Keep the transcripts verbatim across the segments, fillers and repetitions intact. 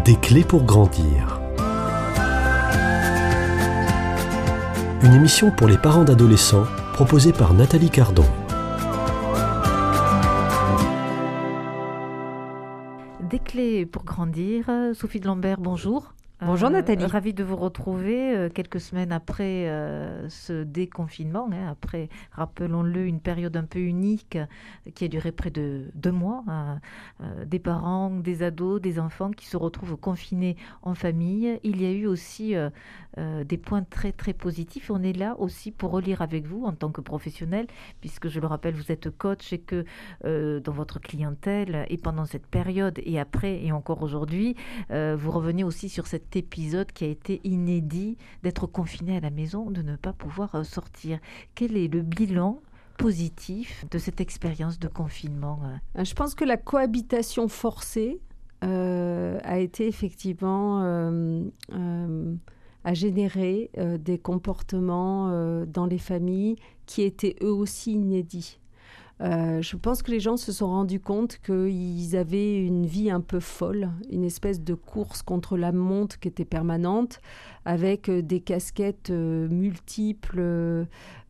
Des clés pour grandir. Une émission pour les parents d'adolescents proposée par Nathalie Cardon. Des clés pour grandir. Sophie de Lambert, bonjour. Bonjour Nathalie. Euh, ravie de vous retrouver euh, quelques semaines après euh, ce déconfinement, hein, après, rappelons-le, une période un peu unique euh, qui a duré près de deux mois. Hein, euh, des parents, des ados, des enfants qui se retrouvent confinés en famille. Il y a eu aussi euh, euh, des points très très positifs. On est là aussi pour relire avec vous en tant que professionnel, puisque je le rappelle, vous êtes coach et que euh, dans votre clientèle et pendant cette période et après et encore aujourd'hui, euh, vous revenez aussi sur cette épisode qui a été inédit, d'être confiné à la maison, de ne pas pouvoir sortir. Quel est le bilan positif de cette expérience de confinement? Je pense que la cohabitation forcée euh, a été effectivement euh, euh, a généré euh, des comportements euh, dans les familles qui étaient eux aussi inédits. Euh, je pense que les gens se sont rendus compte qu'ils avaient une vie un peu folle, une espèce de course contre la montre qui était permanente, avec euh, des casquettes euh, multiples euh,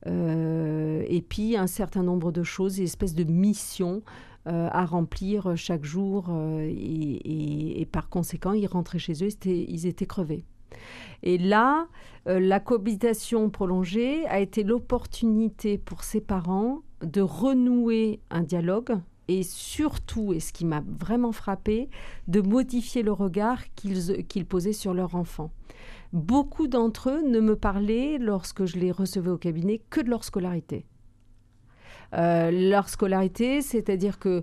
et puis un certain nombre de choses, une espèce de mission euh, à remplir chaque jour. Euh, et, et, et par conséquent, ils rentraient chez eux, ils étaient, ils étaient crevés. Et là, euh, la cohabitation prolongée a été l'opportunité pour ces parents de renouer un dialogue et surtout, et ce qui m'a vraiment frappée, de modifier le regard qu'ils, qu'ils posaient sur leur enfant. Beaucoup d'entre eux ne me parlaient, lorsque je les recevais au cabinet, que de leur scolarité. Euh, leur scolarité, c'est-à-dire que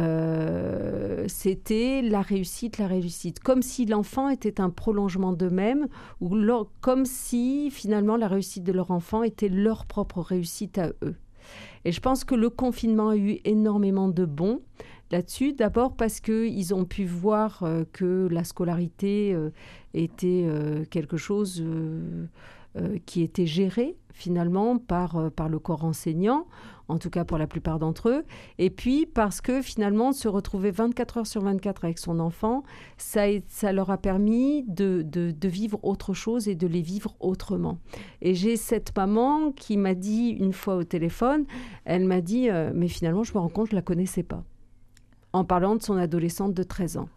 euh, c'était la réussite, la réussite, comme si l'enfant était un prolongement d'eux-mêmes, ou leur, comme si finalement la réussite de leur enfant était leur propre réussite à eux. Et je pense que le confinement a eu énormément de bons là-dessus. D'abord parce qu'ils ont pu voir euh, que la scolarité euh, était euh, quelque chose euh, euh, qui était géré finalement par, euh, par le corps enseignant, en tout cas pour la plupart d'entre eux. Et puis parce que finalement se retrouver vingt-quatre heures sur vingt-quatre avec son enfant, ça, ça leur a permis de, de, de vivre autre chose et de les vivre autrement. Et j'ai cette maman qui m'a dit une fois au téléphone, elle m'a dit euh, « mais finalement je me rends compte que je ne la connaissais pas », en parlant de son adolescente de treize ans.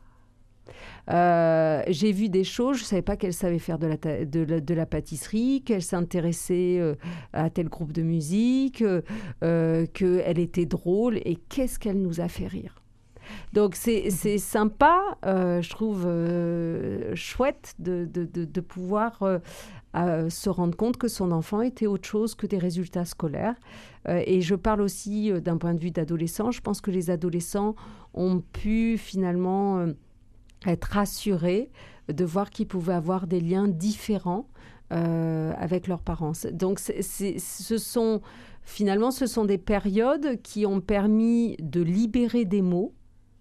Euh, j'ai vu des choses, je ne savais pas qu'elle savait faire de la, ta- de la, de la pâtisserie, qu'elle s'intéressait euh, à tel groupe de musique, euh, qu'elle était drôle, et qu'est-ce qu'elle nous a fait rire. Donc c'est, c'est sympa, euh, je trouve euh, chouette de, de, de, de pouvoir euh, euh, se rendre compte que son enfant était autre chose que des résultats scolaires. Euh, et je parle aussi euh, d'un point de vue d'adolescent. Je pense que les adolescents ont pu finalement euh, être rassurés de voir qu'ils pouvaient avoir des liens différents euh, avec leurs parents. Donc c'est, c'est, ce sont, finalement, ce sont des périodes qui ont permis de libérer des mots,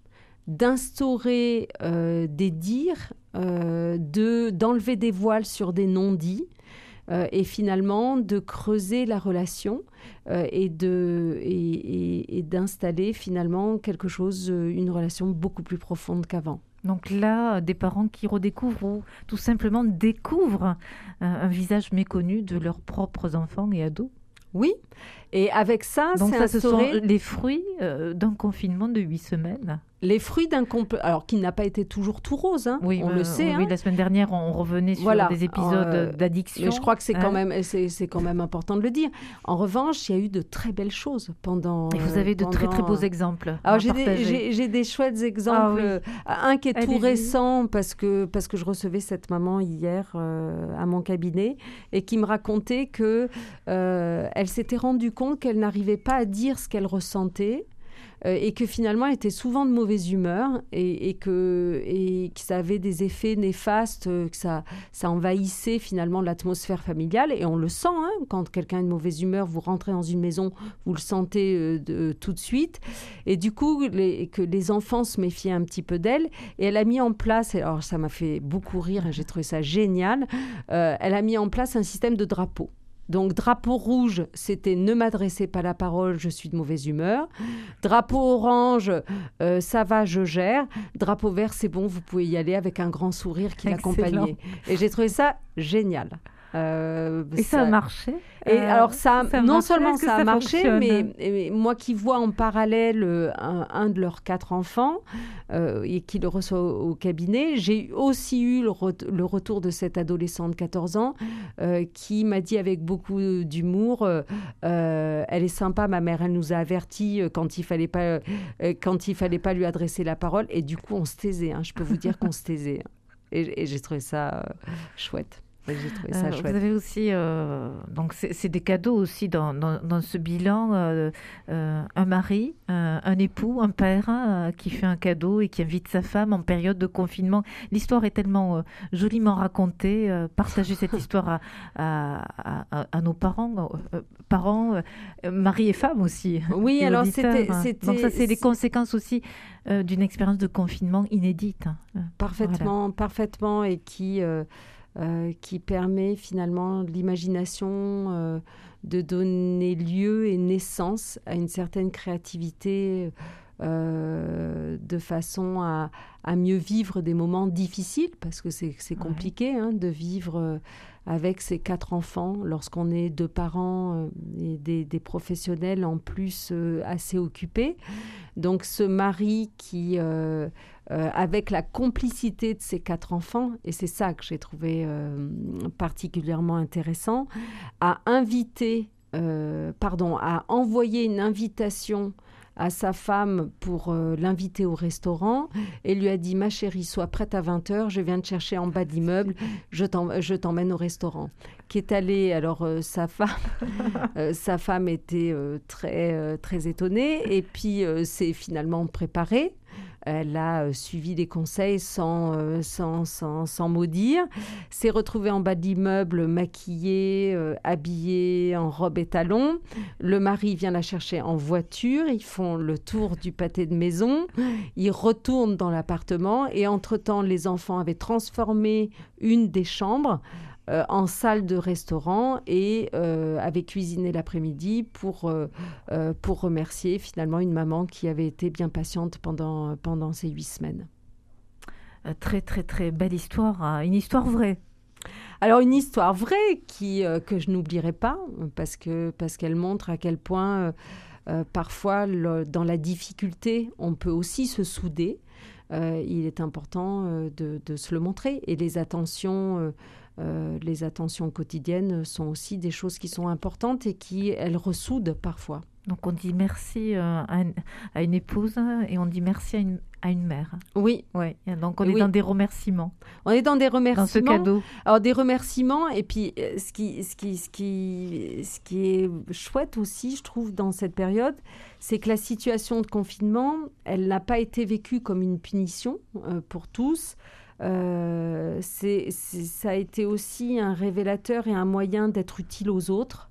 d'instaurer euh, des dires, euh, de, d'enlever des voiles sur des non-dits euh, et finalement de creuser la relation euh, et, de, et, et, et d'installer finalement quelque chose, une relation beaucoup plus profonde qu'avant. Donc là, des parents qui redécouvrent ou tout simplement découvrent un, un visage méconnu de leurs propres enfants et ados. Oui, et avec ça, donc c'est ça, instauré... ce sont les fruits euh, d'un confinement de huit semaines. Les fruits d'un compl... alors qui n'a pas été toujours tout rose, hein, oui, on euh, le sait. Oui, hein. oui, la semaine dernière, on revenait sur voilà. des épisodes euh, d'addiction. Mais je crois que c'est, hein. quand même, c'est, c'est quand même important de le dire. En revanche, il y a eu de très belles choses pendant... Et vous avez de pendant... très, très beaux exemples alors, à j'ai, des, j'ai, j'ai des chouettes exemples. Ah, oui. Un qui est Allez-y. tout récent, parce que, parce que je recevais cette maman hier euh, à mon cabinet, et qui me racontait qu'elle euh, s'était rendue compte qu'elle n'arrivait pas à dire ce qu'elle ressentait, euh, et que finalement elle était souvent de mauvaise humeur et, et, que, et que ça avait des effets néfastes, euh, que ça, ça envahissait finalement l'atmosphère familiale. Et on le sent, hein, quand quelqu'un est de mauvaise humeur, vous rentrez dans une maison, vous le sentez euh, de, tout de suite. Et du coup, les, que les enfants se méfiaient un petit peu d'elle. Et elle a mis en place, alors ça m'a fait beaucoup rire, et j'ai trouvé ça génial, euh, elle a mis en place un système de drapeaux. Donc, drapeau rouge, c'était ne m'adressez pas la parole, je suis de mauvaise humeur. Drapeau orange, euh, ça va, je gère. Drapeau vert, c'est bon, vous pouvez y aller avec un grand sourire qui l'accompagnait. Et j'ai trouvé ça génial. Euh, et ça, ça a marché. Et euh, alors ça, ça non seulement ça a ça marché, mais, mais moi qui vois en parallèle un, un de leurs quatre enfants euh, et qui le reçoit au, au cabinet, j'ai aussi eu le, re- le retour de cette adolescente de quatorze ans euh, qui m'a dit avec beaucoup d'humour, euh, euh, elle est sympa, ma mère, elle nous a avertis quand il fallait pas, euh, quand il fallait pas lui adresser la parole, et du coup on se taisait. Hein, je peux vous dire qu'on se taisait. Et, et j'ai trouvé ça euh, chouette. J'ai trouvé ça euh, chouette. Vous avez aussi, euh, donc c'est, c'est des cadeaux aussi dans, dans, dans ce bilan, euh, euh, un mari, euh, un époux, un père euh, qui fait un cadeau et qui invite sa femme en période de confinement. L'histoire est tellement euh, joliment racontée. Euh, partagez cette histoire à, à, à, à nos parents, euh, parents, euh, mari et femme aussi. Oui, et alors auditeurs. c'était, c'était... Donc ça, c'est les conséquences aussi euh, d'une expérience de confinement inédite. Parfaitement, voilà. parfaitement, et qui... Euh, Euh, qui permet finalement l'imagination euh, de donner lieu et naissance à une certaine créativité euh, de façon à, à mieux vivre des moments difficiles, parce que c'est, c'est compliqué ouais. hein, de vivre euh, avec ses quatre enfants lorsqu'on est deux parents euh, et des, des professionnels en plus euh, assez occupés. Donc ce mari qui... Euh, Euh, avec la complicité de ses quatre enfants, et c'est ça que j'ai trouvé euh, particulièrement intéressant, a invité, euh, pardon, a envoyé une invitation à sa femme pour euh, l'inviter au restaurant et lui a dit « Ma chérie, sois prête à vingt heures, je viens te chercher en bas de l'immeuble, je, t'en, je t'emmène au restaurant. » Qui est allée, alors euh, sa femme, euh, sa femme était euh, très, euh, très étonnée et puis euh, s'est finalement préparée. Elle a euh, suivi les conseils sans, euh, sans, sans, sans maudire, s'est retrouvée en bas de l'immeuble, maquillée, euh, habillée en robe et talons. Le mari vient la chercher en voiture, ils font le tour du pâté de maison, ils retournent dans l'appartement et entre-temps, les enfants avaient transformé une des chambres Euh, en salle de restaurant et euh, avait cuisiné l'après-midi pour, euh, euh, pour remercier finalement une maman qui avait été bien patiente pendant, pendant ces huit semaines. Euh, très, très, très belle histoire, hein. Une histoire vraie. Alors, une histoire vraie qui, euh, que je n'oublierai pas parce, que, parce qu'elle montre à quel point euh, euh, parfois le, dans la difficulté, on peut aussi se souder. Euh, il est important euh, de, de se le montrer et les attentions... Euh, Euh, les attentions quotidiennes sont aussi des choses qui sont importantes et qui, elles, ressoudent parfois. Donc, on dit merci euh, à, une, à une épouse et on dit merci à une, à une mère. Oui. Ouais. Donc, on et est oui. dans des remerciements. On est dans des remerciements. Dans ce cadeau. Alors, des remerciements. Et puis, ce qui, ce qui, ce qui, ce qui est chouette aussi, je trouve, dans cette période, c'est que la situation de confinement, elle n'a pas été vécue comme une punition euh, pour tous. Euh, c'est, c'est, ça a été aussi un révélateur et un moyen d'être utile aux autres.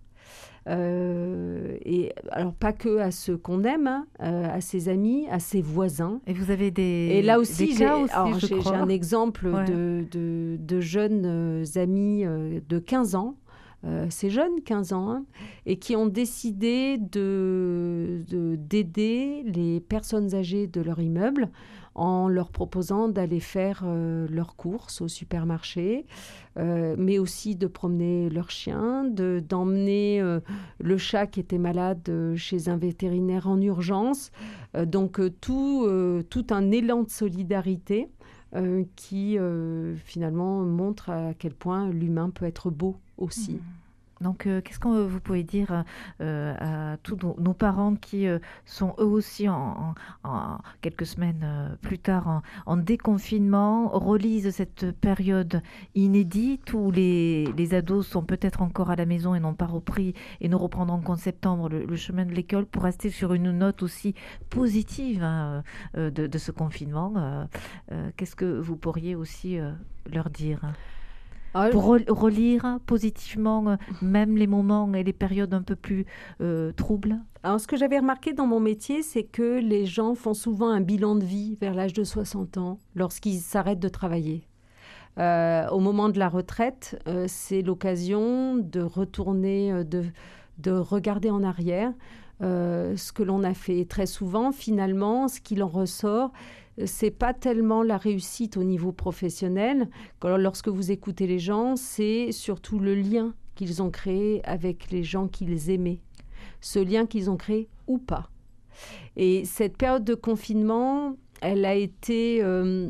Euh, et alors pas que à ceux qu'on aime, hein, euh, à ses amis, à ses voisins. Et vous avez des et là aussi, des j'ai, cas aussi, alors, je j'ai, crois. j'ai un exemple ouais. de, de, de jeunes euh, amis euh, de quinze ans. Euh, ces jeunes, quinze ans, hein, et qui ont décidé de, de, d'aider les personnes âgées de leur immeuble en leur proposant d'aller faire euh, leurs courses au supermarché, euh, mais aussi de promener leur chien, de, d'emmener euh, le chat qui était malade euh, chez un vétérinaire en urgence. Euh, donc euh, tout, euh, tout un élan de solidarité euh, qui euh, finalement montre à quel point l'humain peut être beau aussi. Mmh. Donc, euh, qu'est-ce que vous pouvez dire euh, à tous nos, nos parents qui euh, sont eux aussi, en, en, en quelques semaines euh, plus tard, en, en déconfinement, relisent cette période inédite où les, les ados sont peut-être encore à la maison et n'ont pas repris et ne reprendront qu'en septembre le, le chemin de l'école pour rester sur une note aussi positive hein, euh, de, de ce confinement. Euh, euh, qu'est-ce que vous pourriez aussi euh, leur dire ? Alors, pour re- relire positivement euh, même les moments et les périodes un peu plus euh, troubles. Alors, ce que j'avais remarqué dans mon métier, c'est que les gens font souvent un bilan de vie vers l'âge de soixante ans lorsqu'ils s'arrêtent de travailler. Euh, au moment de la retraite, euh, c'est l'occasion de retourner, euh, de, de regarder en arrière euh, ce que l'on a fait. Et très souvent, finalement, ce qu'il en ressort, c'est pas tellement la réussite au niveau professionnel. Quand, lorsque vous écoutez les gens, c'est surtout le lien qu'ils ont créé avec les gens qu'ils aimaient. Ce lien qu'ils ont créé ou pas. Et cette période de confinement, elle a été euh,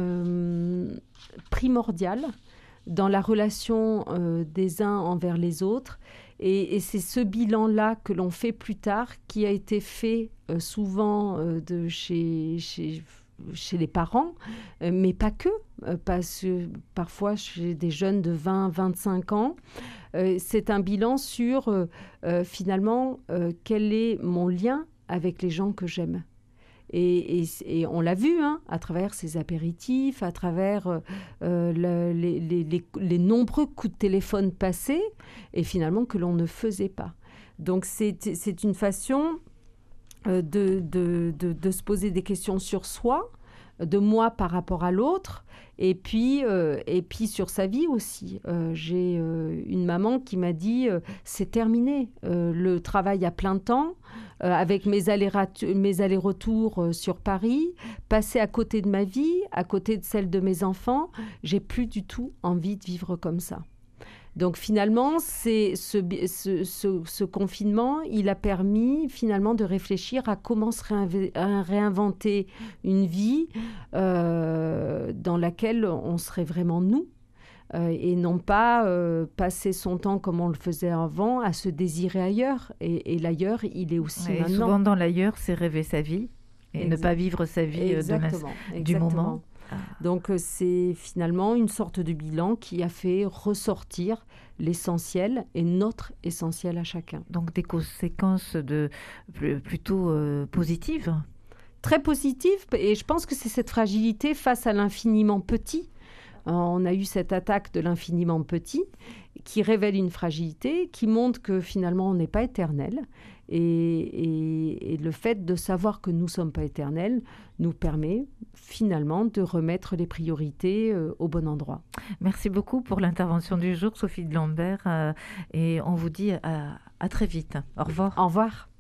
euh, primordiale dans la relation euh, des uns envers les autres. Et, et c'est ce bilan-là que l'on fait plus tard, qui a été fait euh, souvent euh, de chez, chez, chez les parents, euh, mais pas que, euh, parce que parfois chez des jeunes de vingt à vingt-cinq ans. Euh, c'est un bilan sur, euh, euh, finalement, euh, quel est mon lien avec les gens que j'aime. Et, et, et on l'a vu hein, à travers ces apéritifs, à travers euh, le, les, les, les, les nombreux coups de téléphone passés, et finalement que l'on ne faisait pas. Donc c'est, c'est une façon euh, de, de, de, de se poser des questions sur soi, de moi par rapport à l'autre, et puis, euh, et puis sur sa vie aussi. Euh, j'ai euh, une maman qui m'a dit euh, « c'est terminé, euh, le travail à plein temps, euh, avec mes, allers- mes allers-retours euh, sur Paris, passer à côté de ma vie, à côté de celle de mes enfants, j'ai plus du tout envie de vivre comme ça ». Donc finalement, c'est ce, ce, ce, ce confinement, il a permis finalement de réfléchir à comment se réinv- à réinventer une vie euh, dans laquelle on serait vraiment nous euh, et non pas euh, passer son temps comme on le faisait avant à se désirer ailleurs. Et, et l'ailleurs, il est aussi et maintenant. Souvent dans l'ailleurs, c'est rêver sa vie et exact. Ne pas vivre sa vie exactement, de du moment. Donc c'est finalement une sorte de bilan qui a fait ressortir l'essentiel et notre essentiel à chacun. Donc des conséquences de, plutôt euh, positives. Très positives, et je pense que c'est cette fragilité face à l'infiniment petit. On a eu cette attaque de l'infiniment petit qui révèle une fragilité, qui montre que finalement on n'est pas éternel. Et, et, et le fait de savoir que nous ne sommes pas éternels nous permet finalement de remettre les priorités euh, au bon endroit. Merci beaucoup pour l'intervention du jour, Sophie de Lambert. Euh, et on vous dit à, à très vite. Au revoir. Au revoir.